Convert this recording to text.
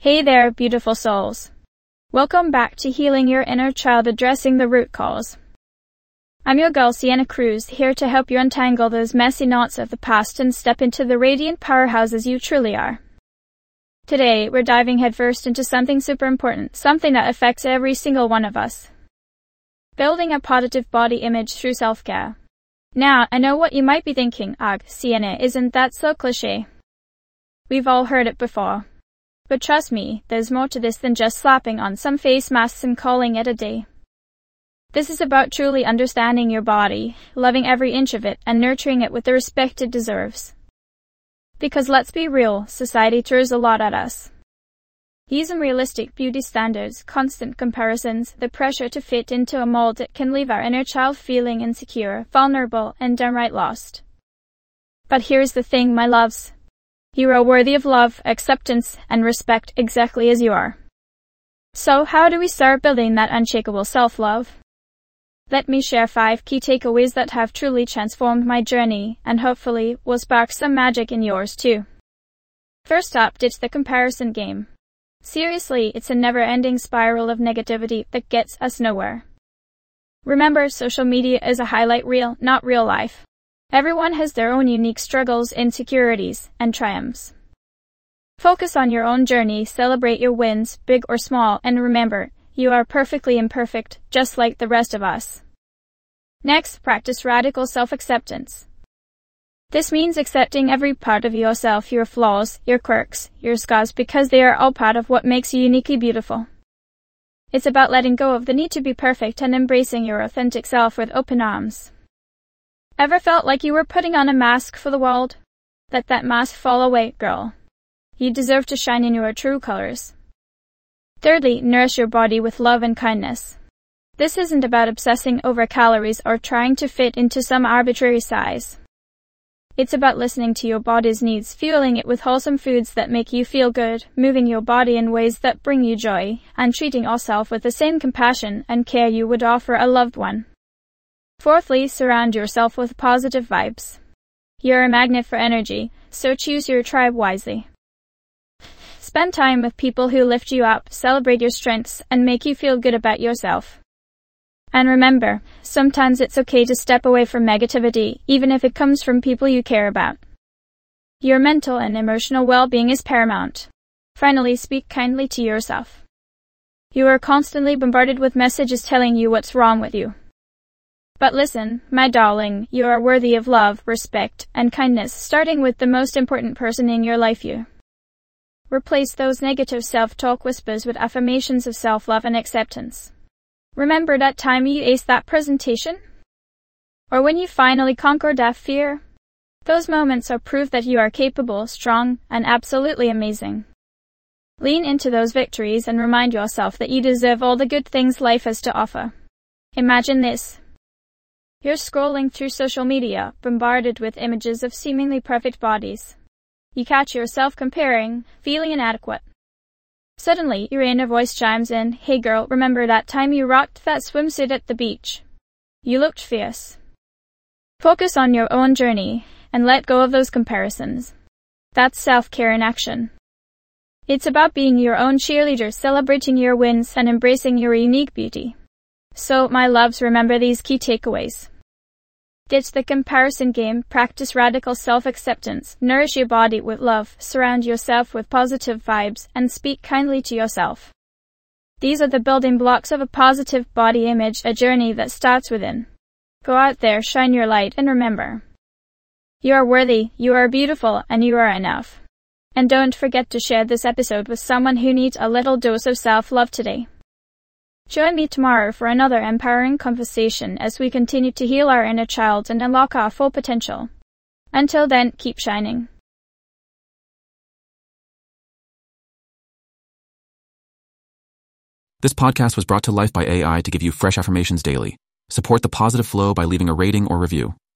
Hey there, beautiful souls. Welcome back to Healing Your Inner Child, addressing the root cause. I'm your girl, Sienna Cruz, here to help you untangle those messy knots of the past and step into the radiant powerhouses you truly are. Today, we're diving headfirst into something super important, something that affects every single one of us. Building a positive body image through self-care. Now, I know what you might be thinking, ugh, Sienna, isn't that so cliché? We've all heard it before. But trust me, there's more to this than just slapping on some face masks and calling it a day. This is about truly understanding your body, loving every inch of it, and nurturing it with the respect it deserves. Because let's be real, society throws a lot at us. These unrealistic beauty standards, constant comparisons, the pressure to fit into a mold that can leave our inner child feeling insecure, vulnerable, and downright lost. But here's the thing, my loves. You are worthy of love, acceptance, and respect exactly as you are. So how do we start building that unshakable self-love? Let me share 5 key takeaways that have truly transformed my journey, and hopefully will spark some magic in yours too. First up, ditch the comparison game. Seriously, it's a never-ending spiral of negativity that gets us nowhere. Remember, social media is a highlight reel, not real life. Everyone has their own unique struggles, insecurities, and triumphs. Focus on your own journey, celebrate your wins, big or small, and remember, you are perfectly imperfect, just like the rest of us. Next, practice radical self-acceptance. This means accepting every part of yourself, your flaws, your quirks, your scars, because they are all part of what makes you uniquely beautiful. It's about letting go of the need to be perfect and embracing your authentic self with open arms. Ever felt like you were putting on a mask for the world? Let that mask fall away, girl. You deserve to shine in your true colors. Thirdly, nourish your body with love and kindness. This isn't about obsessing over calories or trying to fit into some arbitrary size. It's about listening to your body's needs, fueling it with wholesome foods that make you feel good, moving your body in ways that bring you joy, and treating yourself with the same compassion and care you would offer a loved one. Fourthly, surround yourself with positive vibes. You're a magnet for energy, so choose your tribe wisely. Spend time with people who lift you up, celebrate your strengths, and make you feel good about yourself. And remember, sometimes it's okay to step away from negativity, even if it comes from people you care about. Your mental and emotional well-being is paramount. Finally, speak kindly to yourself. You are constantly bombarded with messages telling you what's wrong with you. But listen, my darling, you are worthy of love, respect, and kindness, starting with the most important person in your life, you. Replace those negative self-talk whispers with affirmations of self-love and acceptance. Remember that time you aced that presentation? Or when you finally conquered that fear? Those moments are proof that you are capable, strong, and absolutely amazing. Lean into those victories and remind yourself that you deserve all the good things life has to offer. Imagine this. You're scrolling through social media, bombarded with images of seemingly perfect bodies. You catch yourself comparing, feeling inadequate. Suddenly, your inner voice chimes in, "Hey girl, remember that time you rocked that swimsuit at the beach? You looked fierce." Focus on your own journey, and let go of those comparisons. That's self-care in action. It's about being your own cheerleader, celebrating your wins, and embracing your unique beauty. So, my loves, remember these key takeaways. Ditch the comparison game, practice radical self-acceptance, nourish your body with love, surround yourself with positive vibes, and speak kindly to yourself. These are the building blocks of a positive body image, a journey that starts within. Go out there, shine your light, and remember. You are worthy, you are beautiful, and you are enough. And don't forget to share this episode with someone who needs a little dose of self-love today. Join me tomorrow for another empowering conversation as we continue to heal our inner child and unlock our full potential. Until then, keep shining. This podcast was brought to life by AI to give you fresh affirmations daily. Support the positive flow by leaving a rating or review.